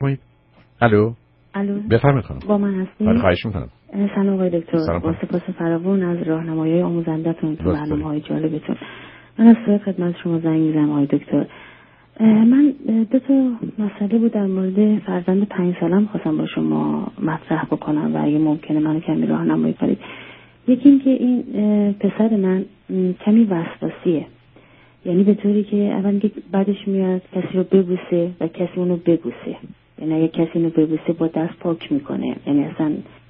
بفرمایید. الو. بفرمایید خانم. با من هستین؟ خواهش می‌کنم. سلام آقای دکتر. سلام. با سپاس فراوان از راهنمایی آموزنده‌تون تو برنامه‌های جالبتون. من از طریق خدمت شما زنگ می‌زنم آقای دکتر. من دو تا مسئله بود در مورد فرزند 5 سالم خواستم با شما مطرح بکنم و اگه ممکنه منو کمی راهنمایی کنید. یکی این که این پسر من کمی وسواسیه، یعنی به طوری که اول که بعدش میاد کسی رو ببوسه و کسی اونو ببوسه، یعنی اگه کسی اونو ببوسه با دست پاک میکنه، یعنی اصلا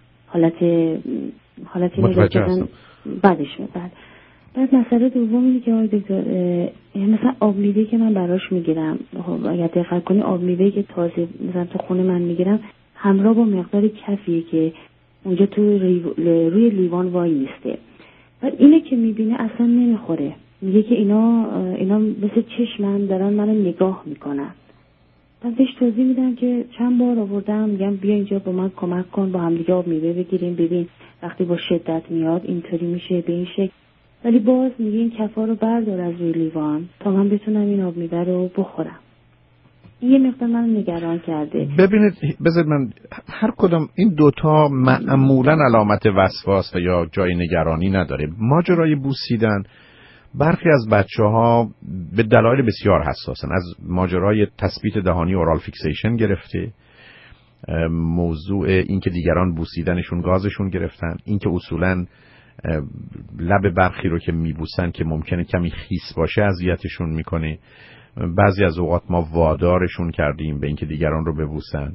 حالتی نگاه بعدش میاد. بعد مسئله دوم اینه که آقای دکتر مثلا آب میوه‌ای که من براش میگیرم، خب اگر دقت کنی آب میوه‌ای که تازه مثلا تو خونه من میگیرم همراه با مقدار کفیه که اونجا تو روی لیوان وای میسته و اینه که میبینه اصلا نمیخوره، میگه که اینا مثل چشمم دارن منو نگاه میکنن. بعد بهش توضیح میدم که چند بار آوردم میگم بیا اینجا با من کمک کن با هم دیگه آب میوه بگیریم، ببین وقتی با شدت میاد اینطوری میشه به این شکل، ولی باز میگه این کفا رو بردار از روی لیوان تا من بتونم این آب میوه رو بخورم. این یه مقدار منو نگران کرده. ببینید بذارید من هر کدام این دوتا معمولا علامت وسواس یا جای نگرانی نداره. ماجرای بوسیدن برخی از بچه‌ها به دلایل بسیار حساسن، از ماجرای تثبیت دهانی اورال فیکسیشن گرفته، موضوع این که دیگران بوسیدنشون گازشون گرفتن، این که اصولاً لب برخی رو که میبوسن که ممکنه کمی خیس باشه اذیتشون میکنه. بعضی از اوقات ما وادارشون کردیم به اینکه دیگران رو ببوسن.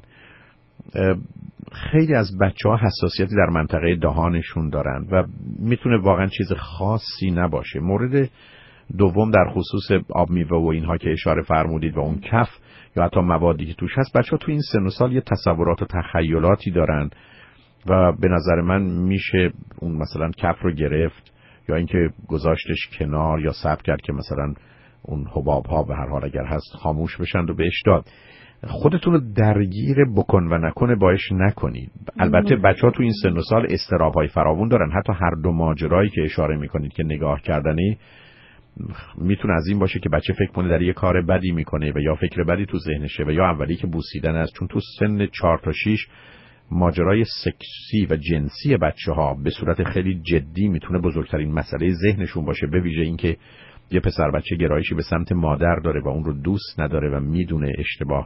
خیلی از بچه‌ها حساسیتی در منطقه دهانشون دارن و میتونه واقعا چیز خاصی نباشه. مورد دوم در خصوص آب میوه و اینها که اشاره فرمودید و اون کف یا حتی موادی که توش هست، بچه‌ها تو این سن و سال یه تصورات و تخیلاتی دارن و به نظر من میشه اون مثلا کف رو گرفت یا اینکه گذاشتش کنار یا صبر کرد که مثلا اون حباب ها به هر حال اگر هست خاموش بشن و بهش داد. خودتون رو درگیر بکن و نکنه باش نکنید. البته بچه‌ها تو این سن و سال اضطراب‌های فراوون دارن. حتی هر دو ماجرایی که اشاره میکنید که نگاه کردنی میتونه از این باشه که بچه فکر کنه در یه کار بدی میکنه و یا فکر بدی تو ذهنشه و یا اولی که بوسیدن است، چون تو سن 4 تا 6 ماجرای سکسی و جنسی بچه‌ها به صورت خیلی جدی میتونه بزرگترین مسئله ذهنشون باشه، به ویژه اینکه یه پسر بچه گرایشی به سمت مادر داره و اون رو دوست نداره و میدونه اشتباه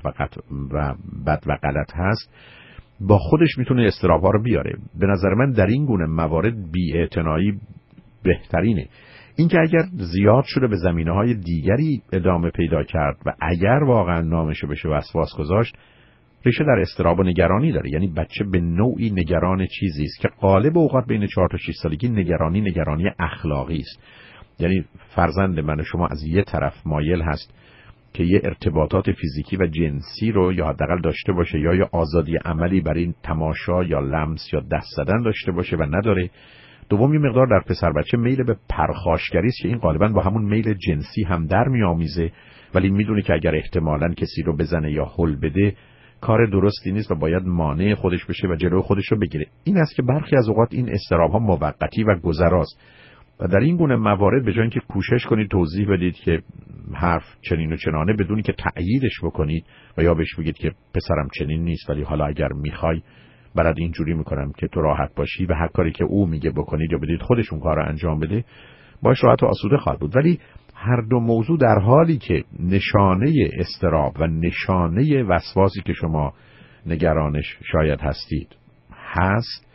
و بد و غلط هست، با خودش میتونه اضطراب‌ها رو بیاره. به نظر من در این گونه موارد بی‌اعتنایی بهترینه. اینکه اگر زیاد شده به زمینه‌های دیگری ادامه پیدا کرد و اگر واقعا نامشو بشه وسواس گذاشت، ریشه در اضطراب و نگرانی داره. یعنی بچه به نوعی نگران چیزی است که غالب اوقات بین 4 تا 6 سالگی نگرانی اخلاقی است. یعنی فرزند من و شما از یه طرف مایل هست که یه ارتباطات فیزیکی و جنسی رو یا حداقل داشته باشه یا آزادی عملی برای تماشا یا لمس یا دست زدن داشته باشه و نداره. دوم یه مقدار در پسر بچه میل به پرخاشگری است که این غالبا با همون میل جنسی هم در میآمیزه، ولی میدونه که اگر احتمالاً کسی رو بزنه یا هل بده کار درستی نیست و باید مانع خودش بشه و جلوی خودش رو بگیره. این است که برخی از اوقات این اضطراب‌ها موقتی و گذراست و در این گونه موارد به جای اینکه کوشش کنید توضیح بدید که حرف چنین و چنانه بدونی که تأییدش بکنید و یا بهش بگید که پسرم چنین نیست ولی حالا اگر میخوای برات اینجوری میکنم که تو راحت باشی و هر کاری که او میگه بکنید یا بدید خودشون کار رو انجام بده، باش راحت و آسوده خواهد بود. ولی هر دو موضوع در حالی که نشانه اضطراب و نشانه وسواسی که شما نگرانش شاید هستید هست،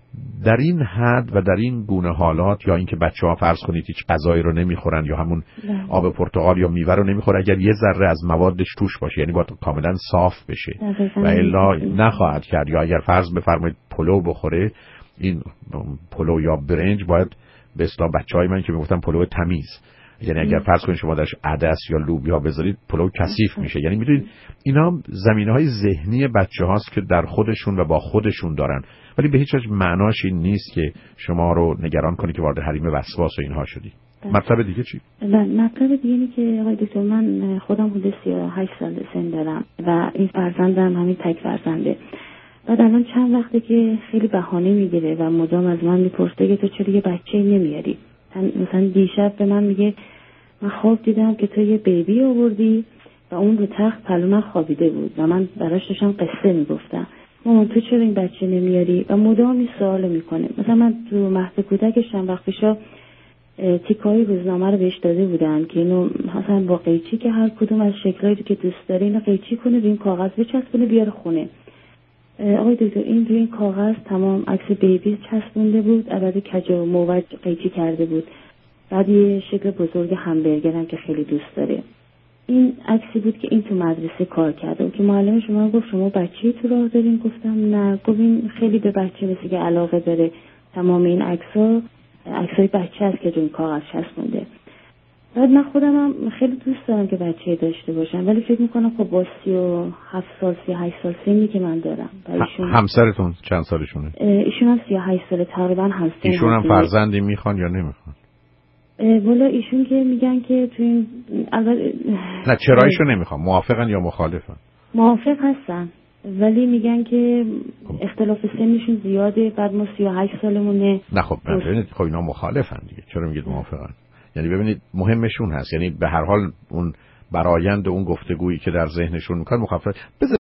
در این حد و در این گونه حالات یا اینکه بچه‌ها فرض کنید هیچ غذایی رو نمیخورن یا همون آب پرتقال یا میوه رو نمیخوره اگر یه ذره از موادش توش باشه، یعنی باید کاملا صاف بشه و الا نخواهد کرد. یا اگر فرض بفرمایید پلو بخوره، این پلو یا برنج باید به اصطلاح بچهای من که میگفتن پلو تمیز، یعنی اگر فرض کنید شما درش عدس یا لوبیا بذارید پلو کثیف میشه. یعنی میدونید اینا زمینه‌های ذهنی بچه‌هاست که در خودشون و با خودشون دارن، ولی به هیچ وجه معناش این نیست که شما رو نگران کنی که وارد حریم وسواس و اینها شدی. مطلب دیگه چی؟ مطلب دیگه اینه که آقای دکتر من خودم حدود 38 سال سن دارم و این فرزندم همین تک فرزنده. بعد الان چند وقته که خیلی بهانه میگیره و مدام از من میپرسه که تو چرا یه بچه نمیاری؟ مثلا دیشب به من میگه من خواب دیدم که تو یه بیبی آوردی و اون رو تخت پلو من خوابیده بود و من براش داشتم قصه میگفتم. مامان تو چرا این بچه نمیاری؟ و مدام این سوالو میکنه. مثلا من تو مهد کودکش چند وقت پیشا تیکای روزنامه رو بهش داده بودن که اینو مثلا با قیچی که هر کدوم از شکلایی که دوست داره اینو قیچی کنه، به این کاغذ بچسبونه بیاره خونه. آقای دکتر این روی این کاغذ تمام عکس بیبی چسبونده بود، البته کج و موج قیچی کرده بود. بعد یه شکل بزرگ همبرگر هم که خیلی دوست داره. این عکسی بود که این تو مدرسه کار کرده و که معلم شما گفت شما بچه‌ای تو راه دارین؟ گفتم نه. گفت این خیلی به بچه مثل که علاقه داره، تمام این عکسای بچه است که روی کاغذ چسبونده. بعد من خودم هم خیلی دوست دارم که بچه داشته باشم، ولی فکر میکنم خب با 37 سال 38 سال سنی که من دارم. همسرتون چند سالشونه؟ ایشون هم 38 ساله تقریبا همسن. ایشون هم فرزندی میخوان یا نمیخوان؟ والا ایشون که میگن که تو این نه چرایشو نمیخوان، موافقن یا مخالفن؟ موافق هستن ولی میگن که اختلاف سنشون زیاده، بعد ما 38 سالمونه. نه خب ببینید خب اینا مخالفن دیگه، چرا میگید موافقن؟ یعنی ببینید مهمشون هست، یعنی به هر حال اون برآیند اون گفتگویی که در ذهنشون میکنه مخالفت.